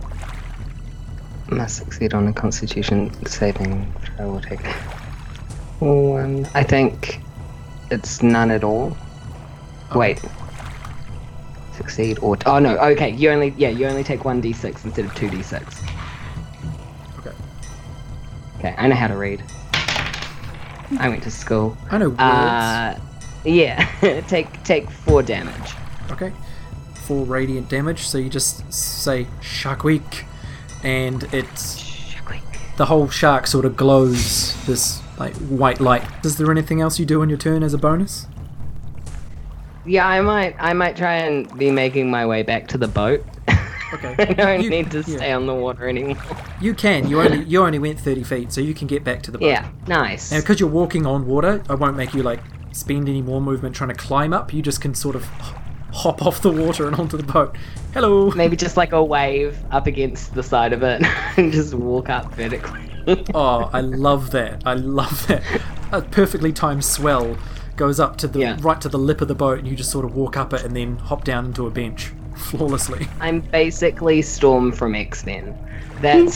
must succeed on a Constitution saving throw or take one. I think it's none at all. Wait. Succeed or t- oh no. Okay, you only yeah you only take one d six instead of two d six. Okay. Okay, I know how to read. I went to school. I know words. Uh, yeah, take take four damage. Okay. Four radiant damage, so you just say Sharkweek, and it's the whole shark sort of glows this like white light. Is there anything else you do on your turn as a bonus? Yeah, I might I might try and be making my way back to the boat. Okay. I don't You- need to yeah. stay on the water anymore. You can. You only you only went thirty feet, so you can get back to the boat. Yeah, nice. And because you're walking on water, I won't make you like spend any more movement trying to climb up. You just can sort of hop off the water and onto the boat. Hello. Maybe just like a wave up against the side of it and just walk up vertically. Oh, I love that. I love that. A perfectly timed swell goes up to the Yeah. right to the lip of the boat, and you just sort of walk up it and then hop down into a bench flawlessly. I'm basically Storm from X-Men. That's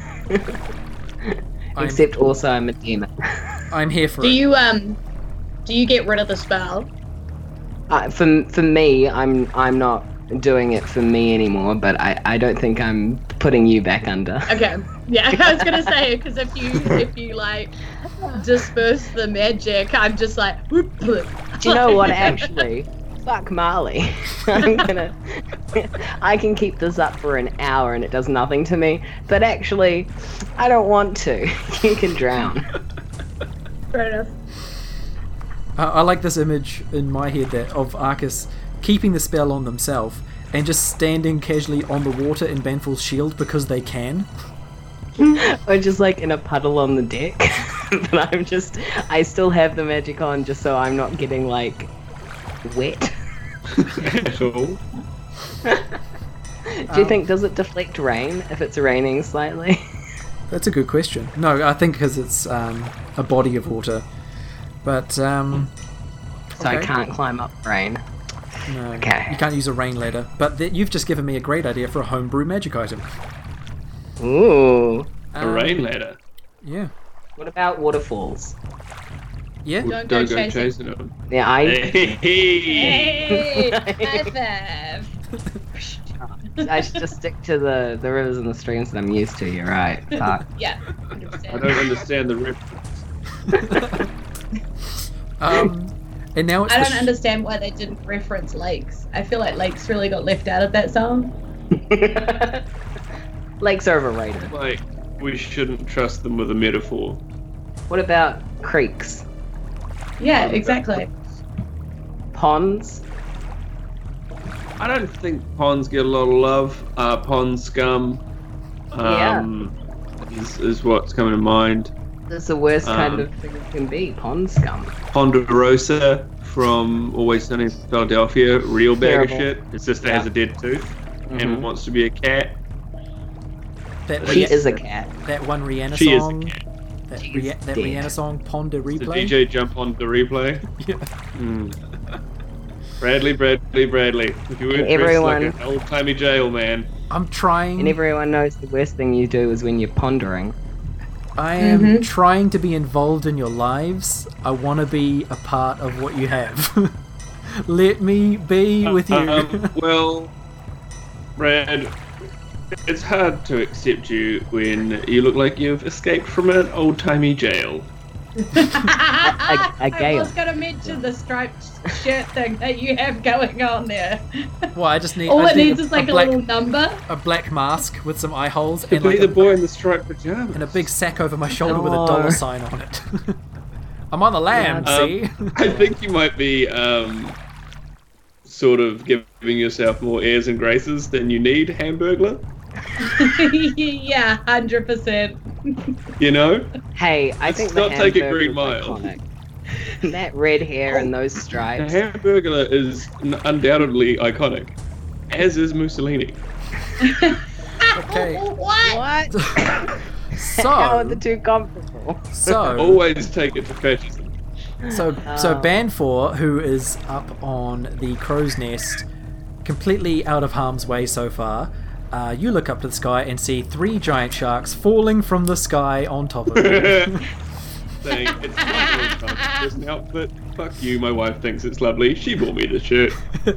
I'm, except also I'm a demon. I'm here for Do it. you um do you get rid of the spell? Uh, for for me, I'm I'm not doing it for me anymore. But I, I don't think I'm putting you back under. Okay. Yeah, I was gonna say because if you if you like disperse the magic, I'm just like. Whoop, whoop. Do you know what? Actually, fuck Marley. I'm gonna. I can keep this up for an hour and it does nothing to me. But actually, I don't want to. You can drown. Fair enough. I, I like this image in my head that of Arcus keeping the spell on themselves and just standing casually on the water in Banful's shield because they can. Or just like in a puddle on the deck. But I'm just. I still have the magic on just so I'm not getting like wet. At all. Do you Um, think does it deflect rain if it's raining slightly? That's a good question. No, I think because it's um, a body of water. But, um... So I okay. can't climb up rain. No, Okay. you can't use a rain ladder. But th- you've just given me a great idea for a homebrew magic item. Ooh. A Um, rain ladder. Yeah. What about waterfalls? Yeah? Don't Don't go go chasing. chasing them. Yeah, I Hey. Hey, high five. I should just stick to the, the rivers and the streams that I'm used to. You're right. Fuck. Yeah, one hundred percent. I don't understand the reference. Um, and now it's I the don't sh- understand why they didn't reference lakes. I feel like lakes really got left out of that song. Lakes are overrated. Like, we shouldn't trust them with a metaphor. What about creeks? Yeah, exactly. Ponds? I don't think ponds get a lot of love. Uh, pond scum um, is, is what's coming to mind. That's the worst kind Um, of thing it can be. Pond scum. Ponderosa from Always Sunny in Philadelphia, real bag Terrible. of shit. His sister has a dead tooth and Mhm. wants to be a cat. that, She Rih- is a cat. that one Rihanna She is a song. cat. That, She's Rih- that dead. Rihanna song, Ponder The Replay. D J jump on the replay. Yeah. Mm. Bradley, Bradley, Bradley. If you weren't Everyone- dressed like an old-timey jail man. I'm trying. And everyone knows the worst thing you do is when you're pondering. I am Mhm. trying to be involved in your lives. I want to be a part of what you have. Let me be with you. Um, well, Brad, it's hard to accept you when you look like you've escaped from an old-timey jail. I a gale. was going to mention the striped shirt thing that you have going on there. well, I just need. All I it need needs a, is like a, black, little number. a black mask with some eye holes To and be like the a, boy in the striped pajamas. and a big sack over my shoulder with a No. dollar sign on it. I'm on the lam. Um, See. I think you might be um, sort of giving yourself more airs and graces than you need, Hamburglar. Yeah, one hundred percent. You know? Hey, I Let's think the not take it Hamburglar Green is Mile. iconic. That red hair and those The stripes. Hamburglar is n- undoubtedly iconic, as is Mussolini. Okay. What? What? How are the So, two comparable? so, Always take it to fascism. so, so Oh. Banfor, who is up on the crow's nest, completely out of harm's way so far, uh, you look up to the sky and see three giant sharks falling from the sky on top of you. Saying it's not really just an outfit. Fuck you, my wife thinks it's lovely. She bought me the shirt.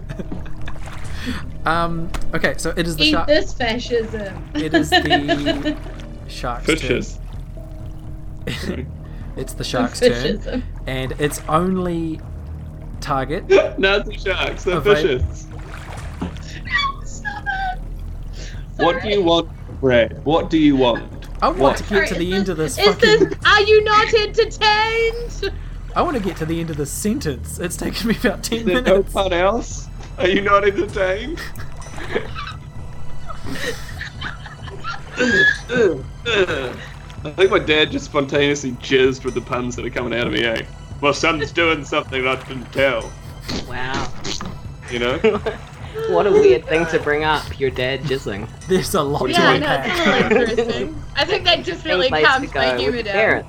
um. Okay, so it is the Eat shark. this fascism. It is the shark's Fishes. turn. It's the shark's turn, Fascism. and its only target. Nazi sharks, they're Okay. fishes. Stop it. What do you want, Brad? What do you want? I want What? to get to Sorry, the is end of this Is fucking. this? Are you not entertained? I want to get to the end of this sentence. It's taken me about ten Is there no minutes. fun else? Are you not entertained? I think my dad just spontaneously jizzed with the puns that are coming out of me, eh? My son's doing something I didn't tell. Wow. You know? What a weird thing to bring up, your dad jizzing. There's a lot Yeah, I to know. unpack. It's really interesting. I think that just really Place to calms my go with humor the down. parents.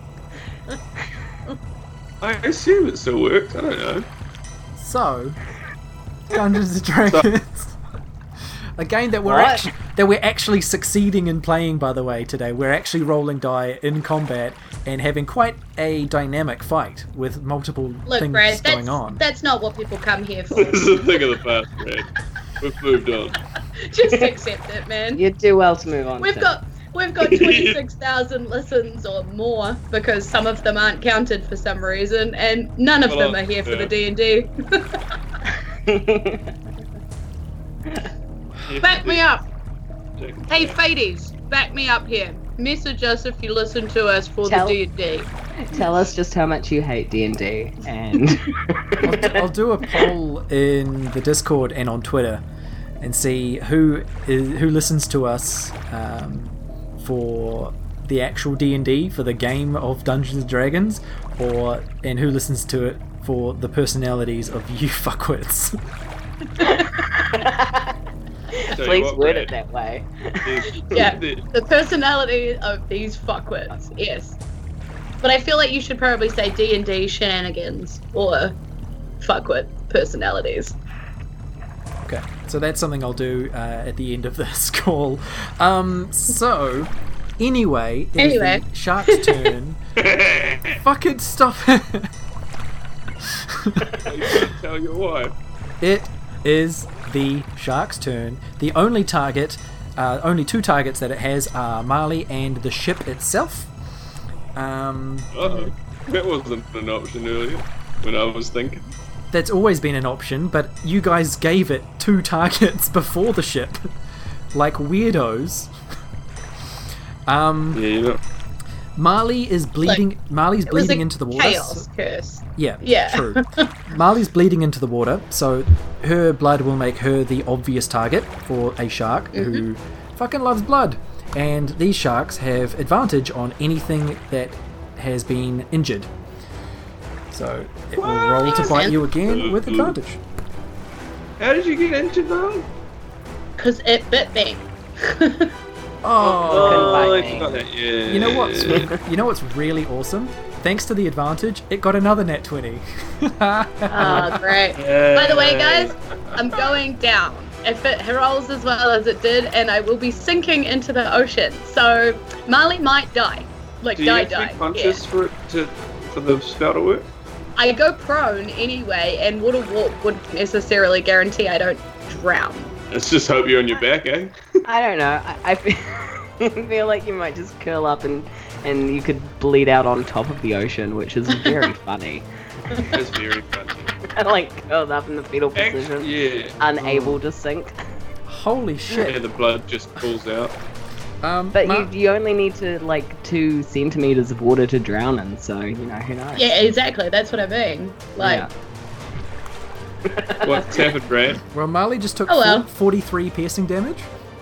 I assume it still works. I don't know. So, Dungeons and Dragons. A game that we're What? actually that we're actually succeeding in playing, by the way, today. We're actually rolling die in combat and having quite a dynamic fight with multiple Look, things Brad, going that's, on. that's not what people come here for. This is a thing of the past, Brad. We've moved on. Just accept it, man. You'd do well to move on. We've Tim. got we've got twenty-six thousand listens or more because some of them aren't counted for some reason, and none of Well, them are here for yeah. the D and D. Back me up. Hey, Fades, back me up here. Message us if you listen to us for Tell- the D and D. Tell us just how much you hate D and D, and I'll, I'll do a poll in the Discord and on Twitter and see who is, who listens to us um, for the actual D and D, for the game of Dungeons and Dragons, or and who listens to it for the personalities of you fuckwits. Tell you please what, word it Brad, that way. there's- Yeah. there- The personality of these fuckwits, yes. But I feel like you should probably say D and D shenanigans or fuckwit personalities. Okay, so that's something I'll do uh, at the end of this call. Um, so, anyway, it is Anyway. the shark's turn. Fucking stop it. You can't tell your wife. It is the shark's turn. The only target, uh, only two targets that it has are Marley and the ship itself. Um, Uh-oh. That wasn't an option earlier when I was thinking. that's always been an option, but you guys gave it two targets before the ship, like weirdos. Um, Yeah, you know. Marley is bleeding. Marley's It was bleeding a into the water. chaos curse. Yeah, Yeah. true. Marley's bleeding into the water, so her blood will make her the obvious target for a shark who fucking loves blood. And these sharks have advantage on anything that has been injured. So it will roll to bite you again with advantage. How did you get into that? Because it bit me. Oh, bite I me. forgot that. Yeah. you know what's you know what's really awesome? Thanks to the advantage, it got another nat twenty. Oh, great. By the way, guys, I'm going down. If it rolls as well as it did, and I will be sinking into the ocean. So Marley might die. Like, Do you die, have to die. be conscious for it to for the spell to work? Yeah. I go prone anyway, and water walk wouldn't necessarily guarantee I don't drown. Let's just hope you're on your back, eh? I don't know. I, I feel, I feel like you might just curl up and and you could bleed out on top of the ocean, which is very funny. That's very funny. Like curled up in the fetal position, Actually, yeah. unable to sink. Holy Yeah, shit! the blood just pulls out. Um, But Mar- you you only need to like two centimeters of water to drown in, so you know who knows. Yeah, exactly. That's what I mean. Like, Yeah. What's happened, Brad? well, Marley just took Oh, well. four- forty-three piercing damage.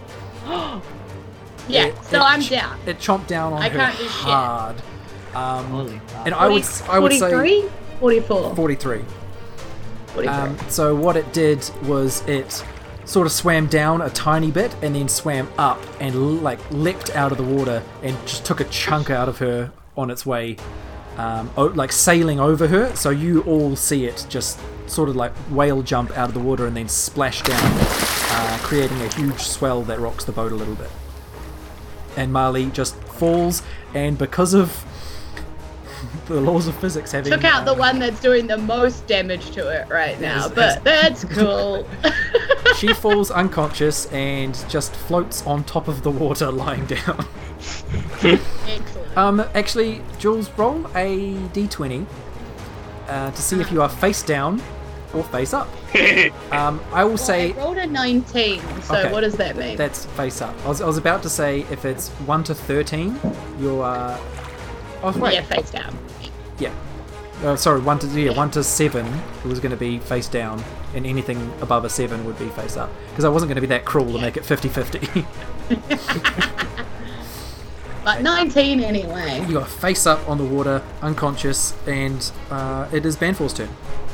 yeah. It- so it I'm ch- down. It chomped down on I her can't do shit. hard. Um, Holy fuck. and I would I would say forty-three? forty-four. forty-three. forty-three. Um, so what it did was it sort of swam down a tiny bit and then swam up and like leapt out of the water and just took a chunk out of her on its way, um, like sailing over her. So you all see it just sort of like whale jump out of the water and then splash down, uh, creating a huge swell that rocks the boat a little bit. And Marley just falls, and because of the laws of physics having... Took out uh, the one that's doing the most damage to it right now, Yes, but that's cool. She falls unconscious and just floats on top of the water lying down. Excellent. Um, actually, Jules, roll a d twenty uh, to see if you are face down or face up. Um, I will Well, say... I rolled a nineteen, so Okay. what does that mean? That's face up. I was, I was about to say if it's one to thirteen, you're... Uh... Oh, wait. Yeah, face down. Yeah. Uh, sorry, one to yeah, one to seven it was going to be face down, and anything above a seven would be face up. Because I wasn't going to be that cruel to make it fifty-fifty. But nineteen anyway. You got face up on the water, unconscious, and uh, it is Banfor's turn.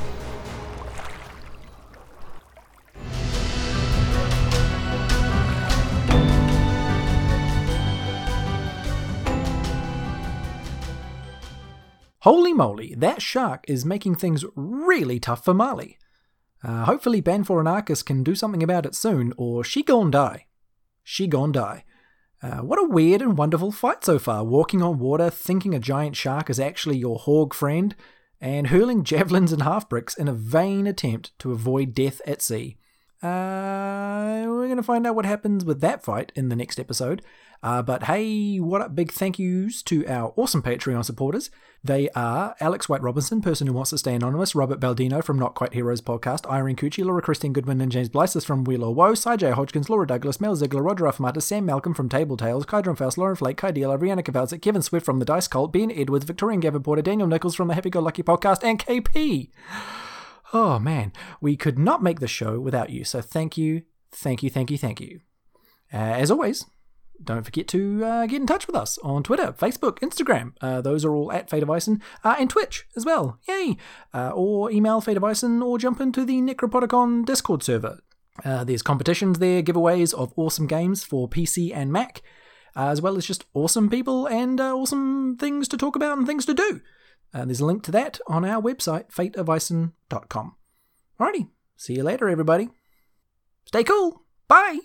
Holy moly, that shark is making things really tough for Marley. Uh, hopefully Banfor and Arcus can do something about it soon, or she gon' die. She gon' die. Uh, what a weird and wonderful fight so far, walking on water, thinking a giant shark is actually your hog friend, and hurling javelins and half-bricks in a vain attempt to avoid death at sea. Uh, we're going to find out what happens with that fight in the next episode. Uh, but hey, what up, big thank yous to our awesome Patreon supporters. They are Alex White Robinson, person who wants to stay anonymous, Robert Baldino from Not Quite Heroes podcast, Irene Cucci, Laura Christine Goodwin and James Blysis from Wheel or Woe, J. Hodgkins, Laura Douglas, Mel Ziegler, Roger Affamata, Sam Malcolm from Table Tales, Kydron Faust, Lauren Flake, Kai Dealer, Brianna Kavalzik, Kevin Swift from The Dice Cult, Ben Edwards, Victorian Gavin Porter, Daniel Nichols from the Happy Go Lucky podcast, and K P. Oh man, we could not make the show without you, so thank you, thank you, thank you, thank you. Uh, as always, don't forget to uh, get in touch with us on Twitter, Facebook, Instagram. Uh, those are all at Fate of Ison, uh, and Twitch as well. Yay! Uh, or email Fate of Ison, or jump into the Necropodicon Discord server. Uh, there's competitions there, giveaways of awesome games for P C and Mac, uh, as well as just awesome people and uh, awesome things to talk about and things to do. Uh, there's a link to that on our website, fate of ison dot com. Alrighty, see you later, everybody. Stay cool. Bye.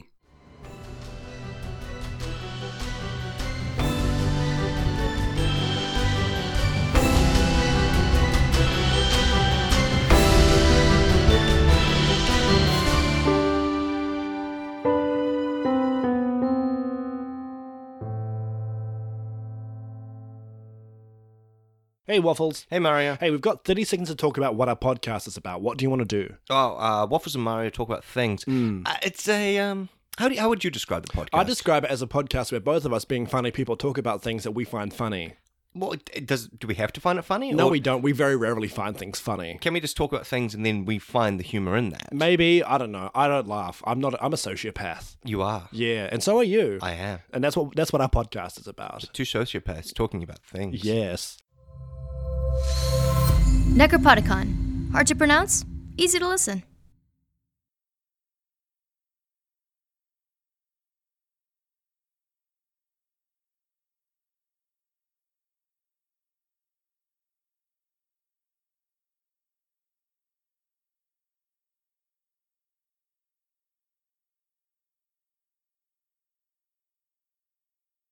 Hey, Waffles. Hey, Mario. Hey, we've got thirty seconds to talk about what our podcast is about. What do you want to do? Oh, uh, Waffles and Mario talk about things. Mm. Uh, it's a, um, how do you, how would you describe the podcast? I describe it as a podcast where both of us, being funny people, talk about things that we find funny. Well, it does, do we have to find it funny? No, or we don't. We very rarely find things funny. Can we just talk about things and then we find the humour in that? Maybe, I don't know. I don't laugh. I'm not, I'm a sociopath. You are. Yeah, and so are you. I am. And that's what that's what our podcast is about. Two sociopaths talking about things. Yes. Necropodicon. Hard to pronounce, easy to listen.